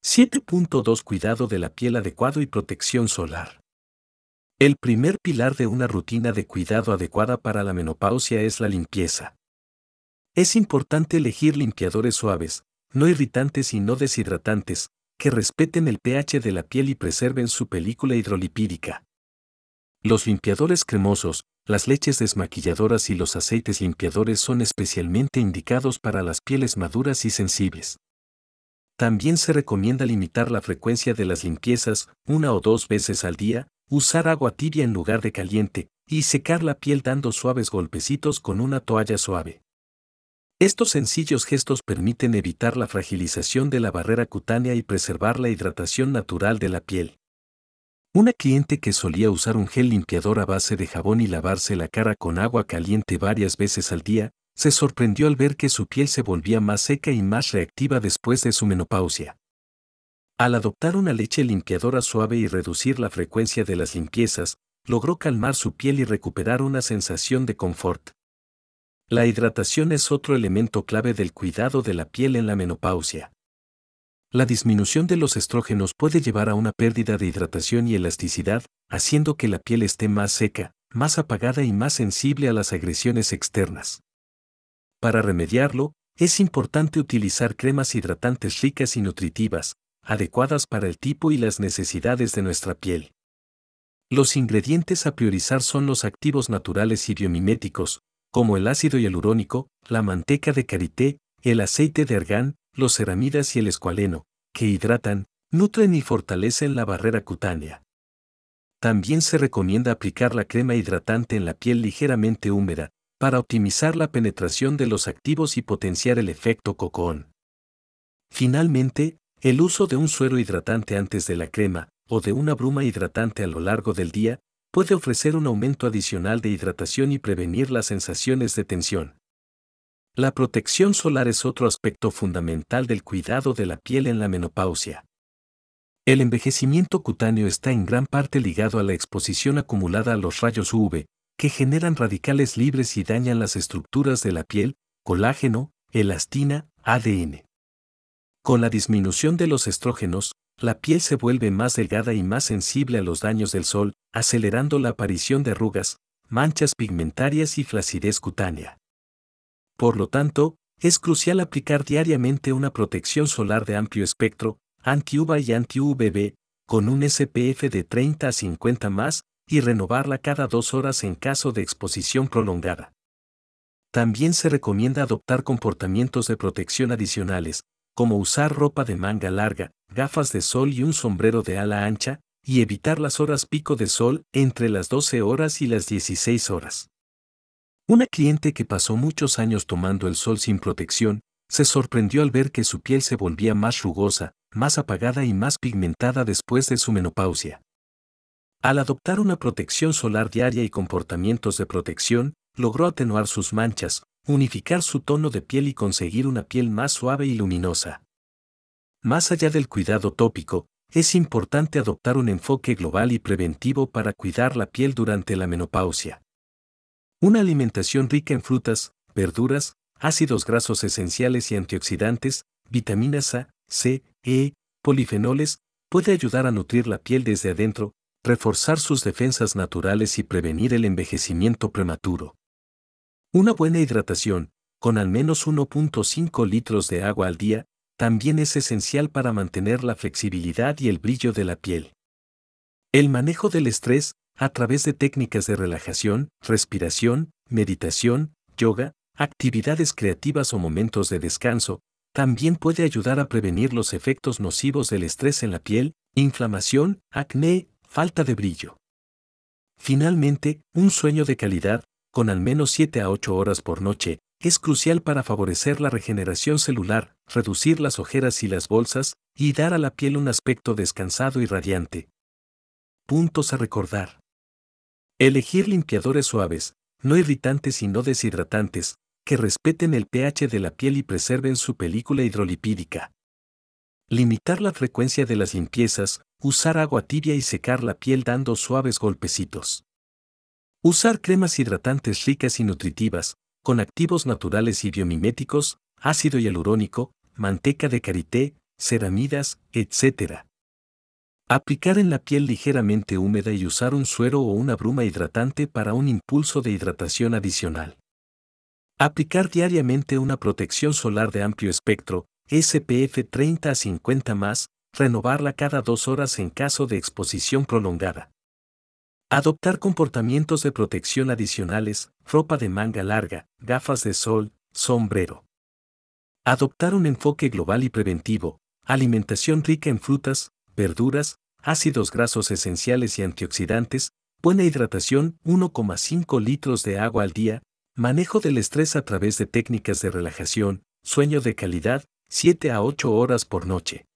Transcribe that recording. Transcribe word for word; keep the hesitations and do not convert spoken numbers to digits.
siete punto dos Cuidado de la piel adecuado y protección solar. El primer pilar de una rutina de cuidado adecuada para la menopausia es la limpieza. Es importante elegir limpiadores suaves, no irritantes y no deshidratantes, que respeten el pH de la piel y preserven su película hidrolipídica. Los limpiadores cremosos, las leches desmaquilladoras y los aceites limpiadores son especialmente indicados para las pieles maduras y sensibles. También se recomienda limitar la frecuencia de las limpiezas, una o dos veces al día, usar agua tibia en lugar de caliente, y secar la piel dando suaves golpecitos con una toalla suave. Estos sencillos gestos permiten evitar la fragilización de la barrera cutánea y preservar la hidratación natural de la piel. Una cliente que solía usar un gel limpiador a base de jabón y lavarse la cara con agua caliente varias veces al día, se sorprendió al ver que su piel se volvía más seca y más reactiva después de su menopausia. Al adoptar una leche limpiadora suave y reducir la frecuencia de las limpiezas, logró calmar su piel y recuperar una sensación de confort. La hidratación es otro elemento clave del cuidado de la piel en la menopausia. La disminución de los estrógenos puede llevar a una pérdida de hidratación y elasticidad, haciendo que la piel esté más seca, más apagada y más sensible a las agresiones externas. Para remediarlo, es importante utilizar cremas hidratantes ricas y nutritivas, adecuadas para el tipo y las necesidades de nuestra piel. Los ingredientes a priorizar son los activos naturales y biomiméticos, como el ácido hialurónico, la manteca de karité, el aceite de argán, los ceramidas y el escualeno, que hidratan, nutren y fortalecen la barrera cutánea. También se recomienda aplicar la crema hidratante en la piel ligeramente húmeda, para optimizar la penetración de los activos y potenciar el efecto cocón. Finalmente, el uso de un suero hidratante antes de la crema, o de una bruma hidratante a lo largo del día, puede ofrecer un aumento adicional de hidratación y prevenir las sensaciones de tensión. La protección solar es otro aspecto fundamental del cuidado de la piel en la menopausia. El envejecimiento cutáneo está en gran parte ligado a la exposición acumulada a los rayos U V, que generan radicales libres y dañan las estructuras de la piel, colágeno, elastina, A D N. Con la disminución de los estrógenos, la piel se vuelve más delgada y más sensible a los daños del sol, acelerando la aparición de arrugas, manchas pigmentarias y flacidez cutánea. Por lo tanto, es crucial aplicar diariamente una protección solar de amplio espectro, anti-U V A y anti-U V B, con un S P F de treinta a cincuenta más, y renovarla cada dos horas en caso de exposición prolongada. También se recomienda adoptar comportamientos de protección adicionales, como usar ropa de manga larga, gafas de sol y un sombrero de ala ancha, y evitar las horas pico de sol entre las doce horas y las dieciséis horas. Una cliente que pasó muchos años tomando el sol sin protección, se sorprendió al ver que su piel se volvía más rugosa, más apagada y más pigmentada después de su menopausia. Al adoptar una protección solar diaria y comportamientos de protección, logró atenuar sus manchas, unificar su tono de piel y conseguir una piel más suave y luminosa. Más allá del cuidado tópico, es importante adoptar un enfoque global y preventivo para cuidar la piel durante la menopausia. Una alimentación rica en frutas, verduras, ácidos grasos esenciales y antioxidantes, vitaminas A, C, E, polifenoles, puede ayudar a nutrir la piel desde adentro, reforzar sus defensas naturales y prevenir el envejecimiento prematuro. Una buena hidratación, con al menos uno punto cinco litros de agua al día, también es esencial para mantener la flexibilidad y el brillo de la piel. El manejo del estrés, a través de técnicas de relajación, respiración, meditación, yoga, actividades creativas o momentos de descanso, también puede ayudar a prevenir los efectos nocivos del estrés en la piel, inflamación, acné, falta de brillo. Finalmente, un sueño de calidad, con al menos siete a ocho horas por noche, es crucial para favorecer la regeneración celular, reducir las ojeras y las bolsas, y dar a la piel un aspecto descansado y radiante. Puntos a recordar. Elegir limpiadores suaves, no irritantes y no deshidratantes, que respeten el pH de la piel y preserven su película hidrolipídica. Limitar la frecuencia de las limpiezas, usar agua tibia y secar la piel dando suaves golpecitos. Usar cremas hidratantes ricas y nutritivas, con activos naturales y biomiméticos, ácido hialurónico, manteca de karité, ceramidas, etcétera. Aplicar en la piel ligeramente húmeda y usar un suero o una bruma hidratante para un impulso de hidratación adicional. Aplicar diariamente una protección solar de amplio espectro, S P F treinta a cincuenta más, renovarla cada dos horas en caso de exposición prolongada. Adoptar comportamientos de protección adicionales, ropa de manga larga, gafas de sol, sombrero. Adoptar un enfoque global y preventivo, alimentación rica en frutas, verduras, ácidos grasos esenciales y antioxidantes, buena hidratación, uno coma cinco litros de agua al día, manejo del estrés a través de técnicas de relajación, sueño de calidad, siete a ocho horas por noche.